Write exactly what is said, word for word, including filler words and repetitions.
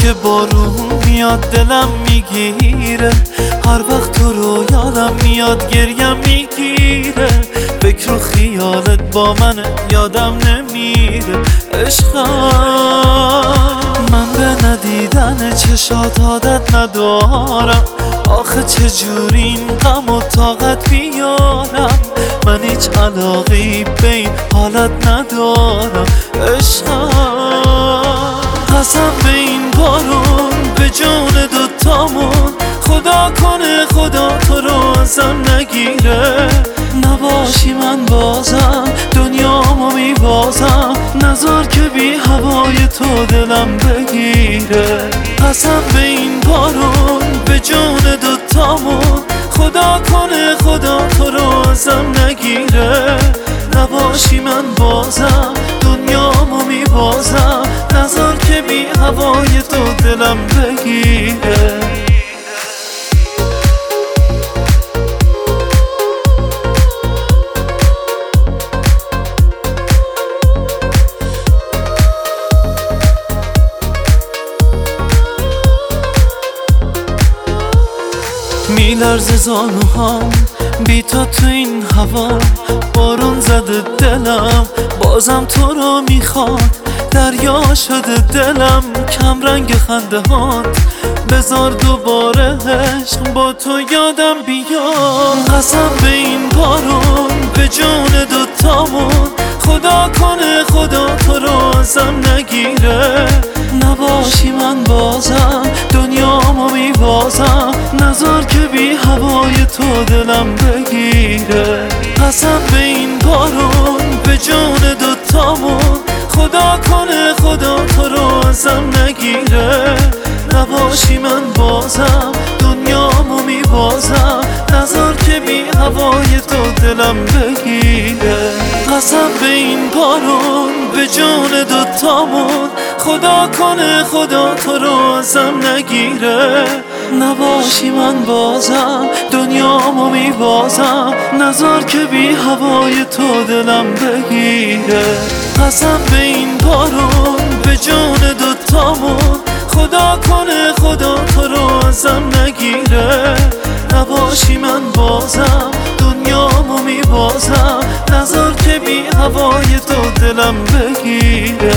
که بارون میاد دلم میگیره، هر وقت تو رو یادم میاد گریم میگیره. فکر و خیالت با من یادم نمیره عشقم. من به ندیدن چشات عادت ندارم، آخه چجوری این غم و طاقت بیارم. من هیچ علاقی به این حالت ندارم عشقم. قسم به این بارون به جون دوتامون، خدا کنه خدا تو رو ازم نگیره. نباشی من بازم دنیامو میبازم، نذار که بی هوای تو دلم بگیره. قسم به این بارون به جون دوتامون، خدا کنه خدا تو رو ازم نگیره. نباشی من بازم دنیامو میبازم، نذار که بی هوای تو دلم بگیره. میلرزه زانوهام بی تو تو این هوا، بارون زده دلم بازم تو رو میخواد. دریا شده دلم کم رنگ خنده هات، بذار دوباره عشق با تو یادم بیاد. قسم به این بارون به جون دوتامون، خدا کنه خدا تو رو ازم نگیره. نباشی من بازم دنیامو میبازم، نذار که بی هوای تو دلم بگیره. قسم به این بارون به جون دوتامون، خدا کنه خدا تو رو ازم نگیره. نباشی من بازم دنیامو میبازم، نذار که بی هوای تو دلم بگیره. قسم به این بارون به جون دوتامون، خدا کنه خدا تو رو ازم نگیره. نباشی من بازم دنیامو میبازم، نذار که بی هوای تو دلم بگیره. قسم به این بارون به جون دوتامون، خدا کنه خدا تو رو ازم نگیره. نباشی من بازم دنیامو میبازم، نذار که بی هوای تو دلم بگیره.